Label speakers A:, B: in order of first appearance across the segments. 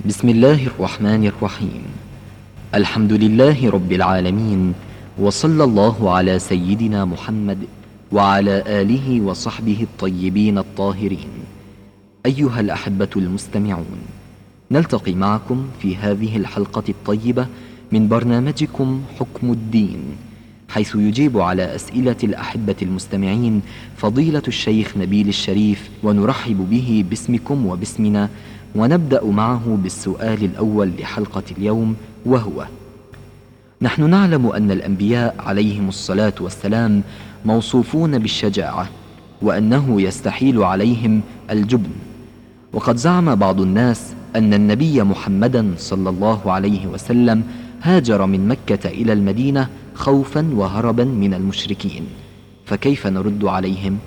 A: بسم الله الرحمن الرحيم. الحمد لله رب العالمين، وصلى الله على سيدنا محمد وعلى آله وصحبه الطيبين الطاهرين. أيها الأحبة المستمعون، نلتقي معكم في هذه الحلقة الطيبة من برنامجكم حكم الدين، حيث يجيب على أسئلة الأحبة المستمعين فضيلة الشيخ نبيل الشريف، ونرحب به باسمكم وباسمنا، ونبدأ معه بالسؤال الأول لحلقة اليوم، وهو: نحن نعلم أن الأنبياء عليهم الصلاة والسلام موصوفون بالشجاعة، وأنه يستحيل عليهم الجبن، وقد زعم بعض الناس أن النبي محمدا صلى الله عليه وسلم هاجر من مكة إلى المدينة خوفا وهربا من المشركين، فكيف نرد عليهم؟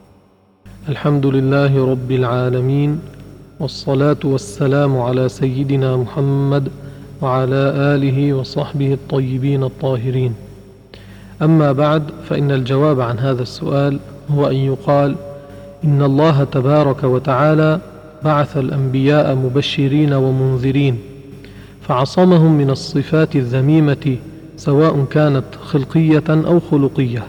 B: الحمد لله رب العالمين، والصلاة والسلام على سيدنا محمد وعلى آله وصحبه الطيبين الطاهرين. أما بعد، فإن الجواب عن هذا السؤال هو أن يقال إن الله تبارك وتعالى بعث الأنبياء مبشرين ومنذرين، فعصمهم من الصفات الذميمة سواء كانت خلقية أو خلقية،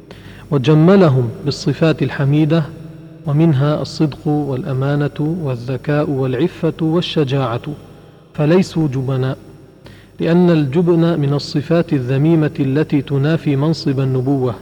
B: وجملهم بالصفات الحميدة، ومنها الصدق والأمانة والذكاء والعفة والشجاعة، فليسوا جبناء، لأن الجبن من الصفات الذميمة التي تنافي منصب النبوة.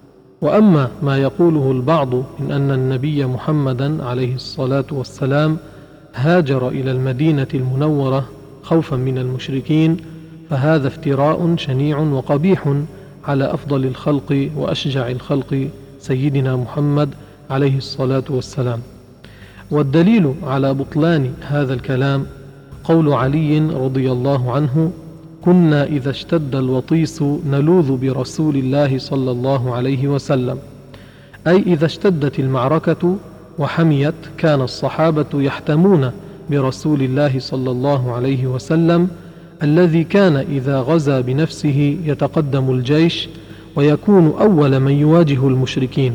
B: وأما ما يقوله البعض من أن النبي محمدا عليه الصلاة والسلام هاجر إلى المدينة المنورة خوفا من المشركين، فهذا افتراء شنيع وقبيح على أفضل الخلق وأشجع الخلق سيدنا محمد عليه الصلاة والسلام. والدليل على بطلان هذا الكلام قول علي رضي الله عنه: كنا إذا اشتد الوطيس نلوذ برسول الله صلى الله عليه وسلم، أي إذا اشتدت المعركة وحميت كان الصحابة يحتمون برسول الله صلى الله عليه وسلم، الذي كان إذا غزا بنفسه يتقدم الجيش ويكون أول من يواجه المشركين.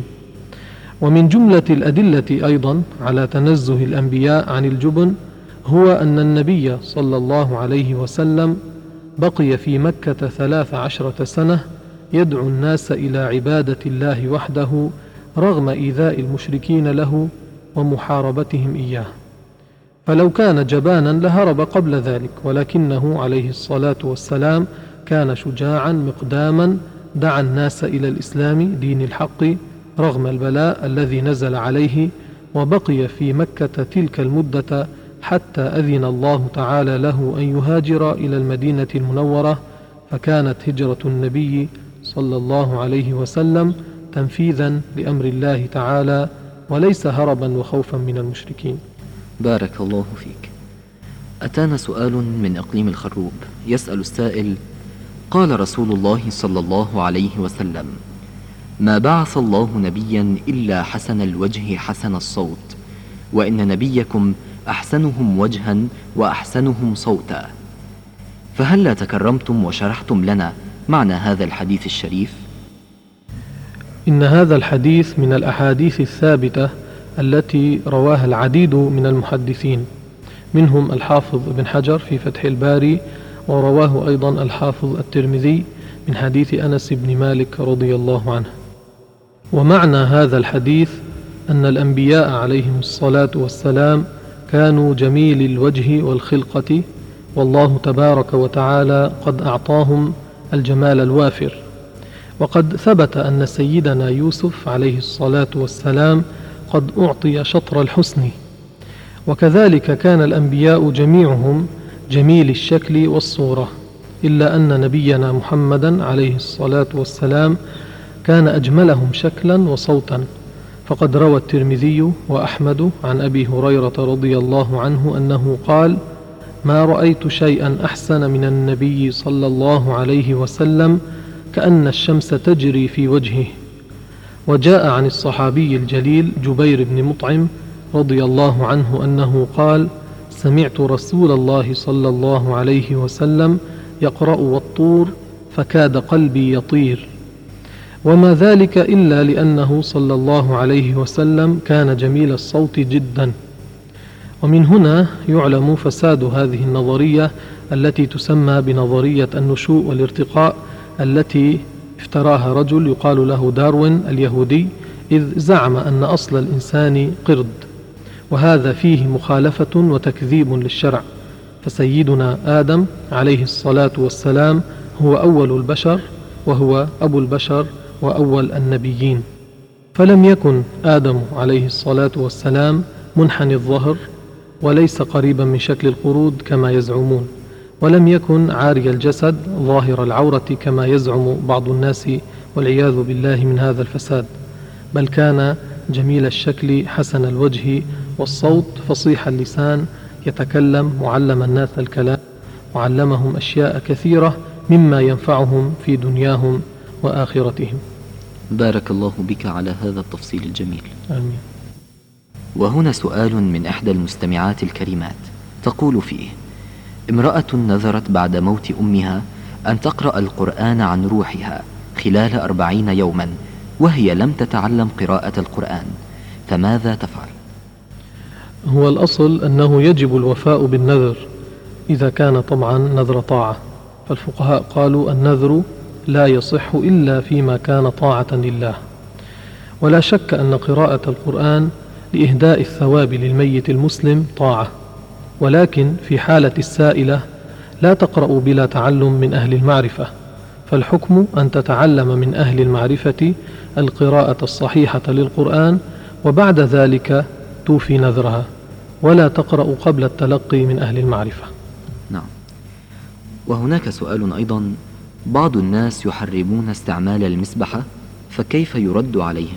B: ومن جملة الأدلة أيضا على تنزه الأنبياء عن الجبن هو أن النبي صلى الله عليه وسلم بقي في مكة 13 سنة يدعو الناس إلى عبادة الله وحده رغم إيذاء المشركين له ومحاربتهم إياه، فلو كان جبانا لهرب قبل ذلك، ولكنه عليه الصلاة والسلام كان شجاعا مقداما دعا الناس إلى الإسلام دين الحق رغم البلاء الذي نزل عليه، وبقي في مكة تلك المدة حتى أذن الله تعالى له أن يهاجر إلى المدينة المنورة، فكانت هجرة النبي صلى الله عليه وسلم تنفيذا لأمر الله تعالى، وليس هربا وخوفا من المشركين.
A: بارك الله فيك. أتانا سؤال من إقليم الخروب، يسأل السائل: قال رسول الله صلى الله عليه وسلم: ما بعث الله نبيا إلا حسن الوجه حسن الصوت، وإن نبيكم أحسنهم وجها وأحسنهم صوتا، فهل لا تكرمتم وشرحتم لنا معنى هذا الحديث الشريف؟
B: إن هذا الحديث من الأحاديث الثابتة التي رواها العديد من المحدثين، منهم الحافظ ابن حجر في فتح الباري، ورواه أيضا الحافظ الترمذي من حديث أنس بن مالك رضي الله عنه. ومعنى هذا الحديث أن الأنبياء عليهم الصلاة والسلام كانوا جميل الوجه والخلقة، والله تبارك وتعالى قد أعطاهم الجمال الوافر. وقد ثبت أن سيدنا يوسف عليه الصلاة والسلام قد أعطي شطر الحسن، وكذلك كان الأنبياء جميعهم جميل الشكل والصورة، إلا أن نبينا محمدا عليه الصلاة والسلام كان أجملهم شكلا وصوتا، فقد روى الترمذي وأحمد عن أبي هريرة رضي الله عنه أنه قال: ما رأيت شيئا أحسن من النبي صلى الله عليه وسلم كأن الشمس تجري في وجهه. وجاء عن الصحابي الجليل جبير بن مطعم رضي الله عنه أنه قال: سمعت رسول الله صلى الله عليه وسلم يقرأ والطور فكاد قلبي يطير. وما ذلك إلا لأنه صلى الله عليه وسلم كان جميل الصوت جدا. ومن هنا يعلم فساد هذه النظرية التي تسمى بنظرية النشوء والارتقاء، التي افتراها رجل يقال له داروين اليهودي، إذ زعم أن أصل الإنسان قرد، وهذا فيه مخالفة وتكذيب للشرع. فسيدنا آدم عليه الصلاة والسلام هو أول البشر، وهو أبو البشر وأول النبيين. فلم يكن آدم عليه الصلاة والسلام منحني الظهر، وليس قريبا من شكل القرود كما يزعمون، ولم يكن عاري الجسد ظاهر العورة كما يزعم بعض الناس، والعياذ بالله من هذا الفساد، بل كان جميل الشكل حسن الوجه والصوت فصيح اللسان، يتكلم معلم الناس الكلام، وعلمهم أشياء كثيرة مما ينفعهم في دنياهم وآخرتهم.
A: بارك الله بك على هذا التفصيل الجميل.
B: آمين.
A: وهنا سؤال من إحدى المستمعات الكريمات تقول فيه: امرأة نذرت بعد موت أمها أن تقرأ القرآن عن روحها خلال 40 يوما، وهي لم تتعلم قراءة القرآن، فماذا تفعل؟
B: هو الأصل أنه يجب الوفاء بالنذر إذا كان طبعا نذر طاعة، فالفقهاء قالوا النذر لا يصح إلا فيما كان طاعة لله. ولا شك أن قراءة القرآن لإهداء الثواب للميت المسلم طاعة، ولكن في حالة السائلة لا تقرأ بلا تعلم من أهل المعرفة، فالحكم أن تتعلم من أهل المعرفة القراءة الصحيحة للقرآن، وبعد ذلك توفي نذرها، ولا تقرأ قبل التلقي من أهل المعرفة.
A: نعم. وهناك سؤال أيضا: بعض الناس يحرمون استعمال المسبحة، فكيف يرد عليهم؟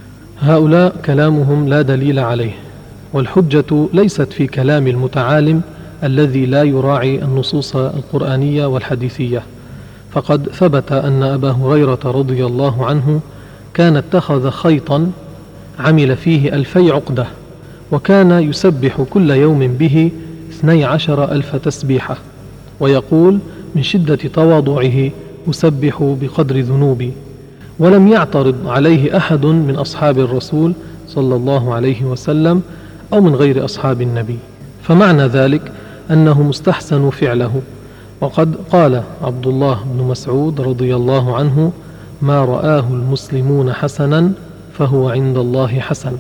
B: هؤلاء كلامهم لا دليل عليه، والحجة ليست في كلام المتعالم الذي لا يراعي النصوص القرآنية والحديثية، فقد ثبت أن أبا هريرة رضي الله عنه كان اتخذ خيطا عمل فيه 2000 عقدة، وكان يسبح كل يوم به 12,000 تسبيحة، ويقول من شدة تواضعه: أسبح بقدر ذنوبي. ولم يعترض عليه أحد من أصحاب الرسول صلى الله عليه وسلم أو من غير أصحاب النبي، فمعنى ذلك أنه مستحسن فعله. وقد قال عبد الله بن مسعود رضي الله عنه: ما رآه المسلمون حسنا فهو عند الله حسن.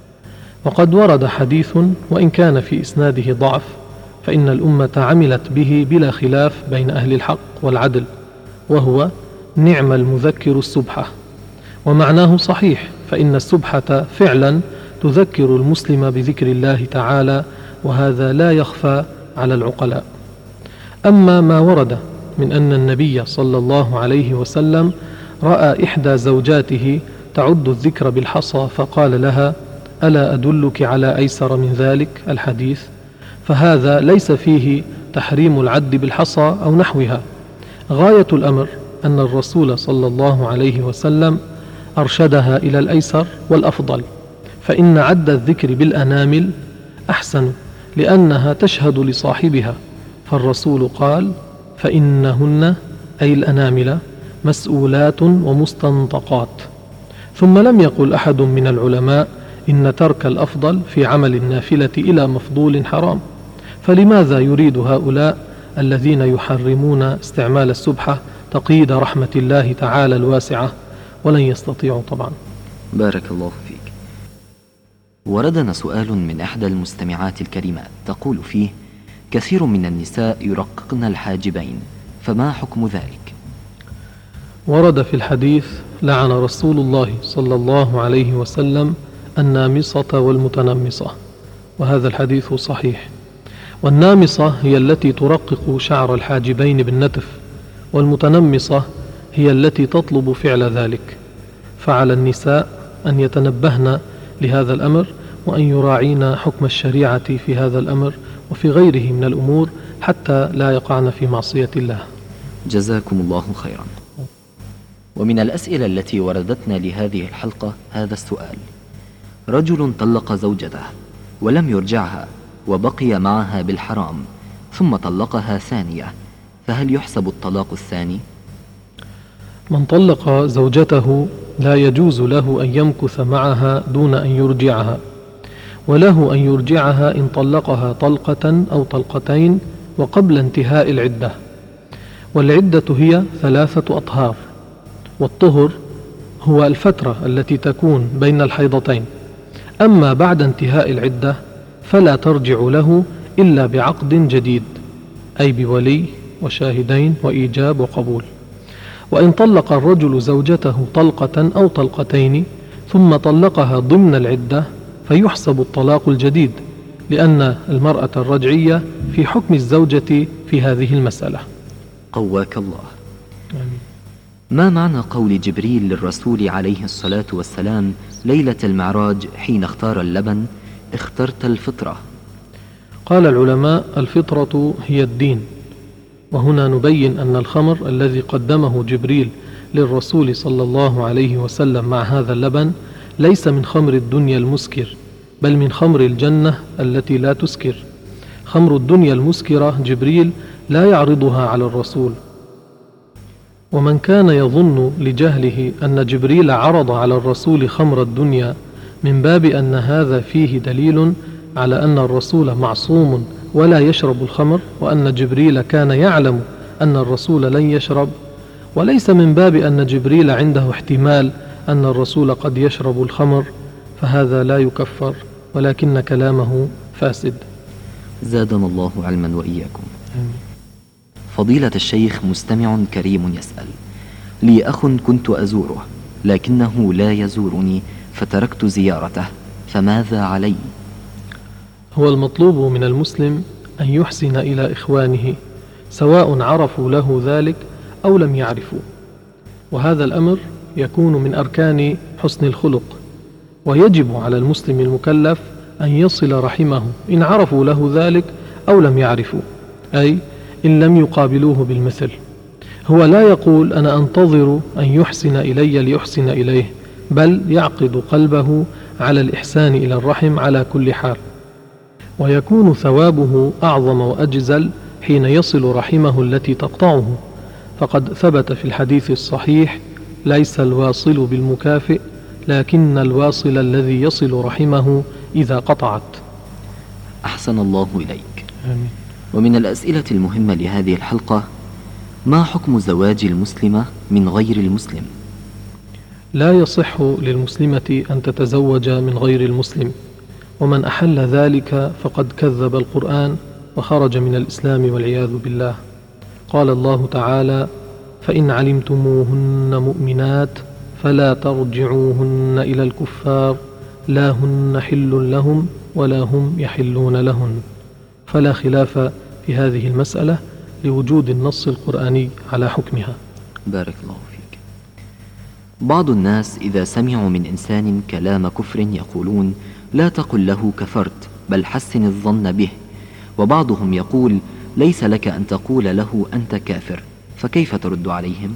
B: وقد ورد حديث وإن كان في إسناده ضعف، فإن الأمة عملت به بلا خلاف بين أهل الحق والعدل، وهو: نعم المذكر السبحة. ومعناه صحيح، فإن السبحة فعلا تذكر المسلم بذكر الله تعالى، وهذا لا يخفى على العقلاء. أما ما ورد من أن النبي صلى الله عليه وسلم رأى إحدى زوجاته تعد الذكر بالحصى فقال لها: ألا أدلك على أيسر من ذلك الحديث، فهذا ليس فيه تحريم العد بالحصى أو نحوها. غاية الأمر أن الرسول صلى الله عليه وسلم أرشدها إلى الأيسر والأفضل، فإن عد الذكر بالأنامل أحسن، لأنها تشهد لصاحبها، فالرسول قال: فإنهن أي الأنامل مسؤولات ومستنطقات. ثم لم يقل أحد من العلماء إن ترك الأفضل في عمل النافلة إلى مفضول حرام، فلماذا يريد هؤلاء الذين يحرمون استعمال السبحة تقييد رحمة الله تعالى الواسعة؟ ولن يستطيعوا طبعا.
A: بارك الله فيك. وردنا سؤال من إحدى المستمعات الكريمات تقول فيه: كثير من النساء يرققن الحاجبين، فما حكم ذلك؟
B: ورد في الحديث: لعن رسول الله صلى الله عليه وسلم النامصة والمتنمصة، وهذا الحديث صحيح. والنامصة هي التي ترقق شعر الحاجبين بالنتف، والمتنمصة هي التي تطلب فعل ذلك. فعلى النساء أن يتنبهن لهذا الأمر، وأن يراعين حكم الشريعة في هذا الأمر وفي غيره من الأمور، حتى لا يقعن في معصية الله.
A: جزاكم الله خيرا. ومن الأسئلة التي وردتنا لهذه الحلقة هذا السؤال: رجل طلق زوجته ولم يرجعها وبقي معها بالحرام، ثم طلقها ثانية، فهل يحسب الطلاق الثاني؟
B: من طلق زوجته لا يجوز له أن يمكث معها دون أن يرجعها، وله أن يرجعها إن طلقها طلقة أو طلقتين وقبل انتهاء العدة. والعدة هي 3 أطهار، والطهر هو الفترة التي تكون بين الحيضتين. أما بعد انتهاء العدة فلا ترجع له إلا بعقد جديد، أي بولي وشاهدين وإيجاب وقبول. وإن طلق الرجل زوجته طلقة أو طلقتين ثم طلقها ضمن العدة فيحسب الطلاق الجديد، لأن المرأة الرجعية في حكم الزوجة في هذه المسألة.
A: قواك الله. ما معنى قول جبريل للرسول عليه الصلاة والسلام ليلة المعراج حين اختار اللبن: اخترت الفطرة؟
B: قال العلماء: الفطرة هي الدين. وهنا نبين أن الخمر الذي قدمه جبريل للرسول صلى الله عليه وسلم مع هذا اللبن ليس من خمر الدنيا المسكر، بل من خمر الجنة التي لا تسكر. خمر الدنيا المسكرة جبريل لا يعرضها على الرسول. ومن كان يظن لجهله أن جبريل عرض على الرسول خمر الدنيا من باب أن هذا فيه دليل على أن الرسول معصوم ولا يشرب الخمر، وأن جبريل كان يعلم أن الرسول لن يشرب، وليس من باب أن جبريل عنده احتمال أن الرسول قد يشرب الخمر، فهذا لا يكفر، ولكن كلامه فاسد.
A: زادنا الله علما وإياكم. فضيلة الشيخ، مستمع كريم يسأل: لي أخ كنت أزوره لكنه لا يزورني فتركت زيارته، فماذا علي؟
B: هو المطلوب من المسلم أن يحسن إلى إخوانه سواء عرفوا له ذلك أو لم يعرفوا، وهذا الأمر يكون من أركان حسن الخلق. ويجب على المسلم المكلف أن يصل رحمه إن عرفوا له ذلك أو لم يعرفوا، أي إن لم يقابلوه بالمثل. هو لا يقول أنا أنتظر أن يحسن إلي ليحسن إليه، بل يعقد قلبه على الإحسان إلى الرحم على كل حال، ويكون ثوابه أعظم وأجزل حين يصل رحمه التي تقطعه. فقد ثبت في الحديث الصحيح: ليس الواصل بالمكافئ، لكن الواصل الذي يصل رحمه إذا قطعت.
A: أحسن الله إليك.
B: آمين.
A: ومن الأسئلة المهمة لهذه الحلقة: ما حكم زواج المسلمة من غير المسلم؟
B: لا يصح للمسلمة أن تتزوج من غير المسلم، ومن أحل ذلك فقد كذب القرآن وخرج من الإسلام والعياذ بالله. قال الله تعالى: فإن علمتموهن مؤمنات فلا ترجعوهن إلى الكفار، لا هن حل لهم ولا هم يحلون لهن. فلا خلاف في هذه المسألة لوجود النص القرآني على حكمها.
A: بارك الله فيك. بعض الناس إذا سمعوا من إنسان كلام كفر يقولون: لا تقل له كفرت، بل حسن الظن به. وبعضهم يقول: ليس لك أن تقول له أنت كافر، فكيف ترد عليهم؟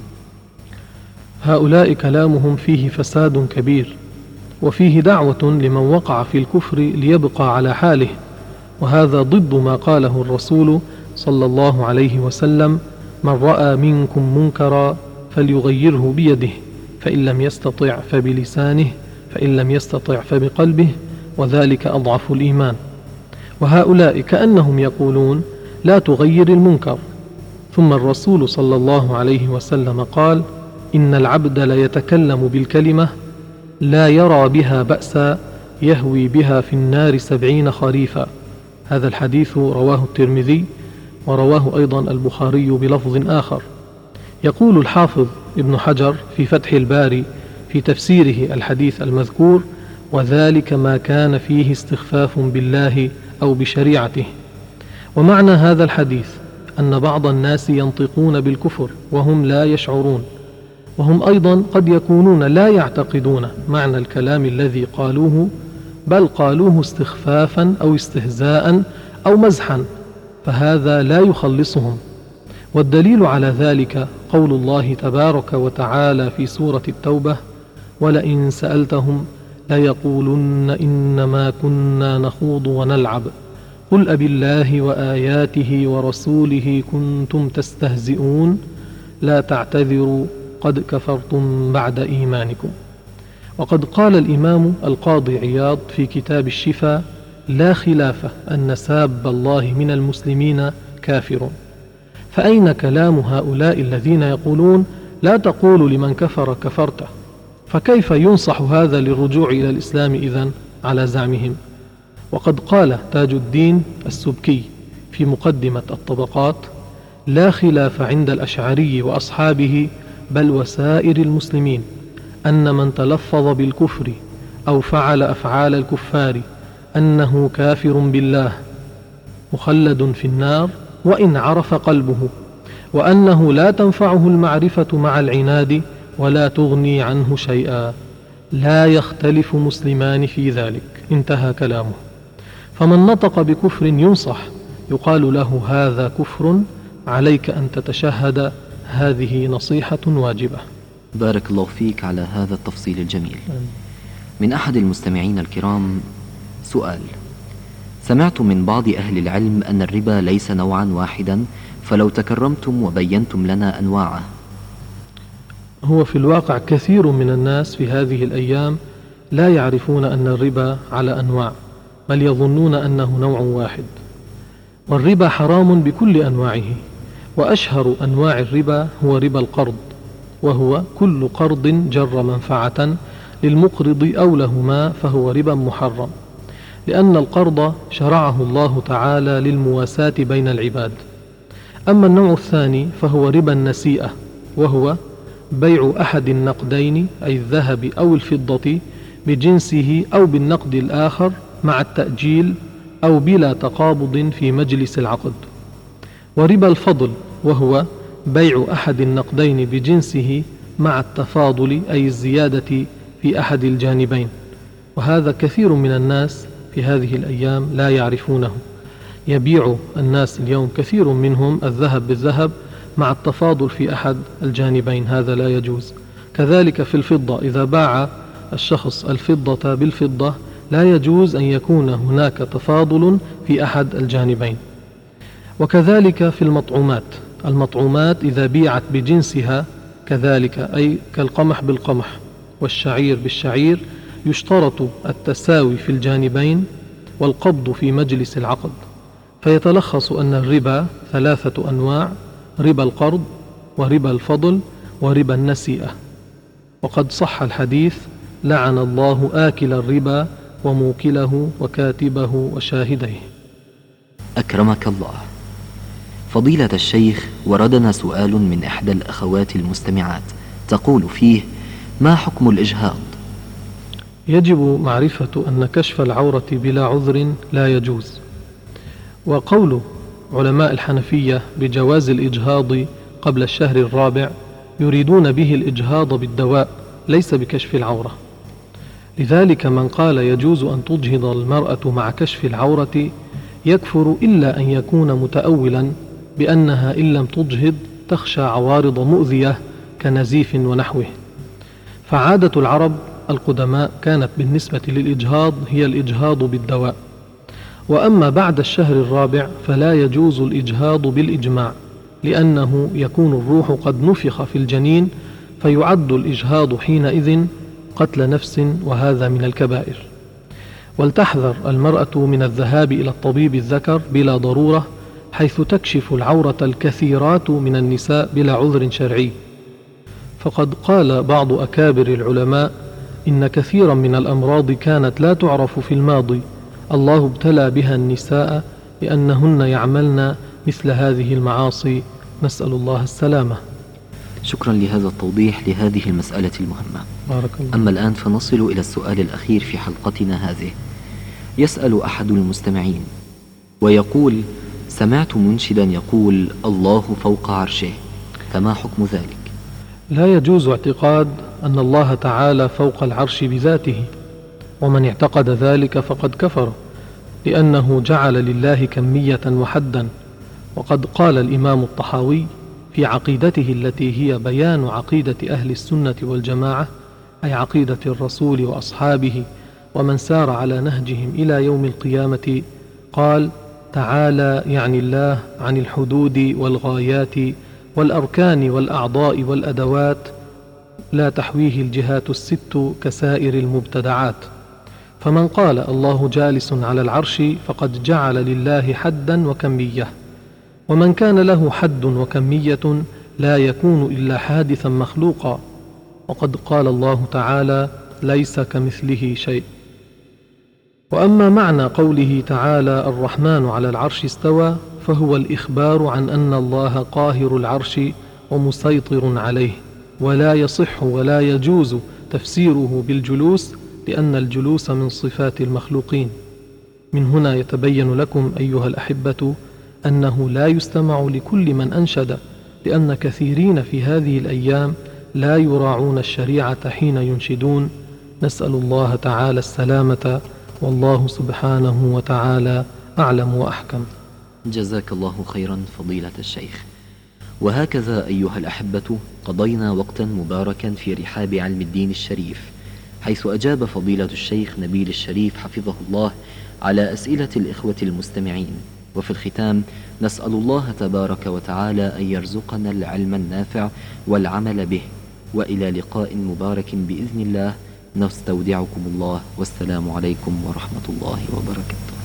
B: هؤلاء كلامهم فيه فساد كبير، وفيه دعوة لمن وقع في الكفر ليبقى على حاله، وهذا ضد ما قاله الرسول صلى الله عليه وسلم: من رأى منكم منكرا فليغيره بيده، فإن لم يستطع فبلسانه، فإن لم يستطع فبقلبه، وذلك أضعف الإيمان. وهؤلاء كأنهم يقولون: لا تغير المنكر. ثم الرسول صلى الله عليه وسلم قال: إن العبد ليتكلم بالكلمة لا يرى بها بأسا يهوي بها في النار 70 خريفا. هذا الحديث رواه الترمذي، ورواه أيضا البخاري بلفظ آخر. يقول الحافظ ابن حجر في فتح الباري في تفسيره الحديث المذكور: وذلك ما كان فيه استخفاف بالله أو بشريعته. ومعنى هذا الحديث أن بعض الناس ينطقون بالكفر وهم لا يشعرون، وهم أيضا قد يكونون لا يعتقدون معنى الكلام الذي قالوه، بل قالوه استخفافا أو استهزاء أو مزحا، فهذا لا يخلصهم. والدليل على ذلك قول الله تبارك وتعالى في سورة التوبة: ولئن سألتهم ليقولن إنما كنا نخوض ونلعب قل أبالله وآياته ورسوله كنتم تستهزئون لا تعتذروا قد كفرتم بعد إيمانكم. وقد قال الإمام القاضي عياض في كتاب الشفاء: لا خلاف أن ساب الله من المسلمين كافر. فأين كلام هؤلاء الذين يقولون لا تقولوا لمن كفر كفرت؟ فكيف ينصح هذا للرجوع إلى الإسلام إذن على زعمهم؟ وقد قال تاج الدين السبكي في مقدمة الطبقات: لا خلاف عند الأشعري وأصحابه بل وسائر المسلمين أن من تلفظ بالكفر أو فعل أفعال الكفار أنه كافر بالله مخلد في النار وإن عرف قلبه، وأنه لا تنفعه المعرفة مع العناد ولا تغني عنه شيئا، لا يختلف مسلمان في ذلك. انتهى كلامه. فمن نطق بكفر ينصح، يقال له هذا كفر، عليك أن تتشهد، هذه نصيحة واجبة.
A: بارك الله فيك على هذا التفصيل الجميل. من أحد المستمعين الكرام سؤال: سمعت من بعض أهل العلم أن الربا ليس نوعا واحدا، فلو تكرمتم وبينتم لنا أنواعه.
B: هو في الواقع كثير من الناس في هذه الأيام لا يعرفون أن الربا على أنواع، بل يظنون أنه نوع واحد. والربا حرام بكل أنواعه، وأشهر أنواع الربا هو ربا القرض، وهو كل قرض جر منفعة للمقرض أو لهما فهو ربا محرم، لأن القرض شرعه الله تعالى للمواساة بين العباد. أما النوع الثاني فهو ربا النسيئة، وهو بيع أحد النقدين أي الذهب أو الفضة بجنسه أو بالنقد الآخر مع التأجيل أو بلا تقابض في مجلس العقد. وربا الفضل وهو بيع أحد النقدين بجنسه مع التفاضل أي الزيادة في أحد الجانبين، وهذا كثير من الناس في هذه الأيام لا يعرفونه. يبيع الناس اليوم كثير منهم الذهب بالذهب مع التفاضل في أحد الجانبين، هذا لا يجوز. كذلك في الفضة، إذا باع الشخص الفضة بالفضة لا يجوز أن يكون هناك تفاضل في أحد الجانبين. وكذلك في المطعومات إذا بيعت بجنسها كذلك، أي كالقمح بالقمح والشعير بالشعير، يشترط التساوي في الجانبين والقبض في مجلس العقد. فيتلخص أن الربا 3 أنواع: ربا القرض وربا الفضل وربا النسيئة. وقد صح الحديث: لعن الله آكل الربا وموكله وكاتبه وشاهديه.
A: أكرمك الله. فضيلة الشيخ، وردنا سؤال من إحدى الأخوات المستمعات تقول فيه: ما حكم الإجهاض؟
B: يجب معرفة أن كشف العورة بلا عذر لا يجوز. وقول علماء الحنفية بجواز الإجهاض قبل الشهر الرابع يريدون به الإجهاض بالدواء ليس بكشف العورة. لذلك من قال يجوز أن تجهض المرأة مع كشف العورة يكفر، إلا أن يكون متأولا بأنها إن لم تجهض تخشى عوارض مؤذية كنزيف ونحوه. فعادة العرب القدماء كانت بالنسبة للإجهاض هي الإجهاض بالدواء. وأما بعد الشهر الرابع فلا يجوز الإجهاض بالإجماع، لأنه يكون الروح قد نفخ في الجنين، فيعد الإجهاض حينئذ قتل نفس، وهذا من الكبائر. ولتحذر المرأة من الذهاب إلى الطبيب الذكر بلا ضرورة، حيث تكشف العورة الكثيرات من النساء بلا عذر شرعي. فقد قال بعض أكابر العلماء: إن كثيرا من الأمراض كانت لا تعرف في الماضي، الله ابتلى بها النساء لأنهن يعملن مثل هذه المعاصي، نسأل الله السلامة.
A: شكرا لهذا التوضيح لهذه المسألة المهمة.
B: بارك الله.
A: أما الآن فنصل إلى السؤال الأخير في حلقتنا هذه. يسأل أحد المستمعين ويقول: سمعت منشدا يقول الله فوق عرشه، فما حكم ذلك؟
B: لا يجوز اعتقاد أن الله تعالى فوق العرش بذاته، ومن اعتقد ذلك فقد كفر، لأنه جعل لله كمية وحدا. وقد قال الإمام الطحاوي في عقيدته التي هي بيان عقيدة أهل السنة والجماعة، أي عقيدة الرسول وأصحابه ومن سار على نهجهم إلى يوم القيامة، قال: تعالى يعني الله عن الحدود والغايات والأركان والأعضاء والأدوات، لا تحويه الجهات الست كسائر المبتدعات. فمن قال الله جالس على العرش فقد جعل لله حدا وكمية، ومن كان له حد وكمية لا يكون إلا حادثا مخلوقا، وقد قال الله تعالى: ليس كمثله شيء. وأما معنى قوله تعالى: الرحمن على العرش استوى، فهو الإخبار عن أن الله قاهر العرش ومسيطر عليه، ولا يصح ولا يجوز تفسيره بالجلوس، لأن الجلوس من صفات المخلوقين. من هنا يتبين لكم أيها الأحبة أنه لا يستمع لكل من أنشد، لأن كثيرين في هذه الأيام لا يراعون الشريعة حين ينشدون. نسأل الله تعالى السلامة، والله سبحانه وتعالى أعلم وأحكم.
A: جزاك الله خيرا فضيلة الشيخ. وهكذا أيها الأحبة قضينا وقتا مباركا في رحاب علم الدين الشريف، حيث أجاب فضيلة الشيخ نبيل الشريف حفظه الله على أسئلة الإخوة المستمعين. وفي الختام نسأل الله تبارك وتعالى أن يرزقنا العلم النافع والعمل به، وإلى لقاء مبارك بإذن الله. نستودعكم الله، والسلام عليكم ورحمة الله وبركاته.